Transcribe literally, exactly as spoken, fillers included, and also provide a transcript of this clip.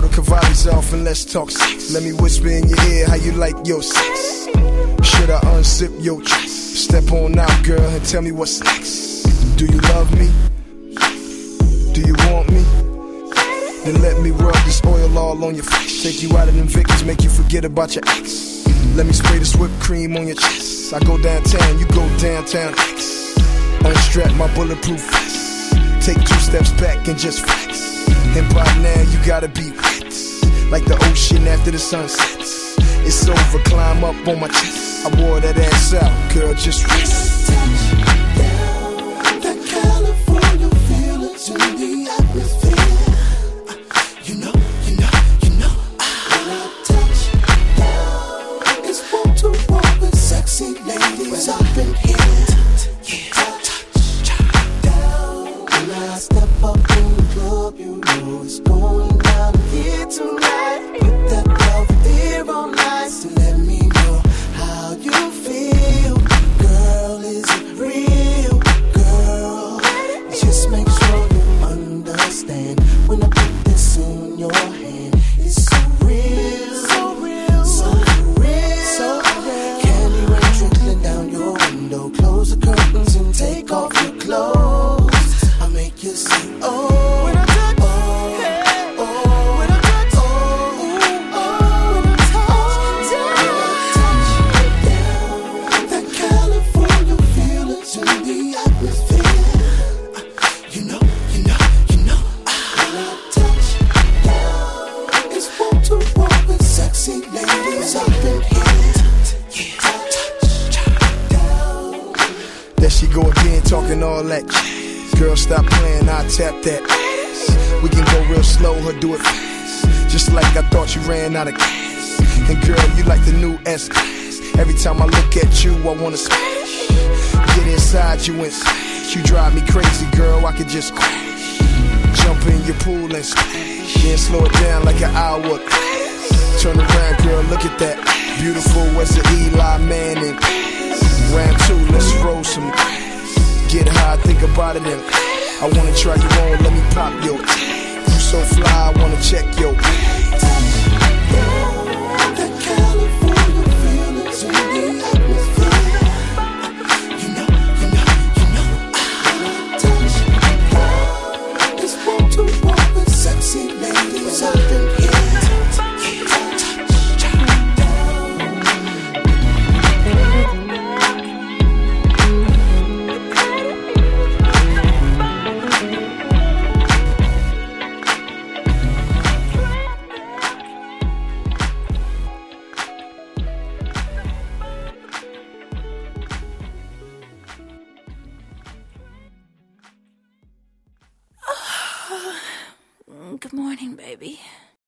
the Cavalli's off and let's talk sex. Let me whisper in your ear how you like your sex. Should I unzip your chest? Step on out, girl, and tell me what's next. Do you love me? Do you want me? Then let me rub this oil all on your face. Take you out of them Vicks, make you forget about your ex. Let me spray this whipped cream on your chest. I go downtown, you go downtown X. Unstrap my bulletproof vest. Take two steps back and just flex. And by now you gotta be wet, like the ocean after the sun sets. It's over, climb up on my chest. I wore that ass out, girl, just rest. That California feelings in the atmosphere. You know, you know, you know. When I touch down, it's one to one with sexy ladies up in here. Yeah, touch down. When I step up in the club, you know it's going down here tonight. Put that velvet there on nice to let me know how you feel. Girl, is it real? Girl, just make sure you understand. When I put this in your hand, it's so real, so real, so real, so real. Candy rain trickling down your window. Close the curtains and take off your clothes. I make you say, oh, when I touch, oh, hey, oh, when I touch, oh, oh, when I touch down, that California feelings in the atmosphere. You know, you know, you know. When I touch down, it's one to one with sexy ladies up in here. Yeah, touch down. There she go again, talking all that jazz. Girl, stop playing, I'll tap that ass. We can go real slow, her do it fast. Just like I thought you ran out of gas. And girl, you like the new S-Class. Every time I look at you, I wanna smash. Get inside you and smash. You drive me crazy, girl, I could just crash. Jump in your pool and splash. Then slow it down like an hour class. Turn around, girl, look at that. Beautiful as an Eli Manning. Round two, let's roll some grass. Get high, think about it and I wanna try you on, let me pop your tag. You so fly, I wanna check